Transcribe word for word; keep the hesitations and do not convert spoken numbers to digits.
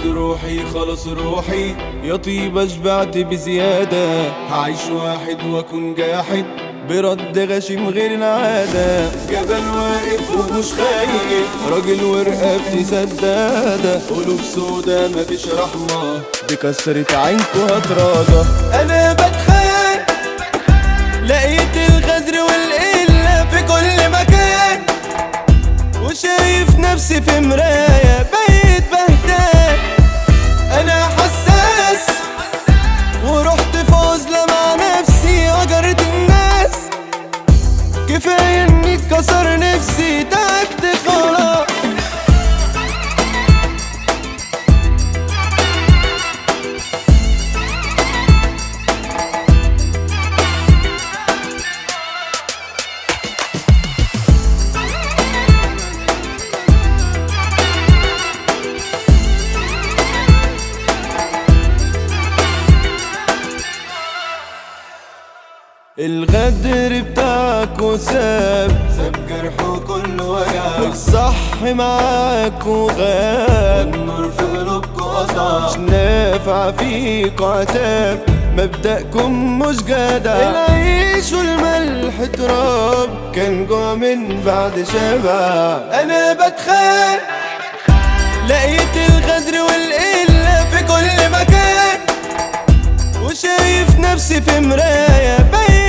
روحي خلص روحي يا طيبة شبعت بزيادة. هعيش واحد واكون جاحد برد غشيم غير العادة. جبل واقف ومش خايف، راجل ورقبتي سدادة. قلوب سودا مفيش رحمة، بكسرة عينكوا هتراضى. أنا بتخان لقيت الغدر والقلة في كل مكان، وشايف نفسي في مراية بقيت بهتان. أنا حساس ورحت في عزلة مع نفسي هجرت الناس. كفاية اني اتكسر نفسي تعبت خلاص. الغدر بتاعك وساب ساب جرحه كله وجع. الصح معاك وغاب، والنور في قلوبكوا قطع. مش نافع فيكوا عتاب، مبدأكم مش جدع. العيش والملح تراب، كان جوع من بعد شبع. انا بتخان لقيت الغدر والقلة في كل مكان، وشايف نفسي في مراية.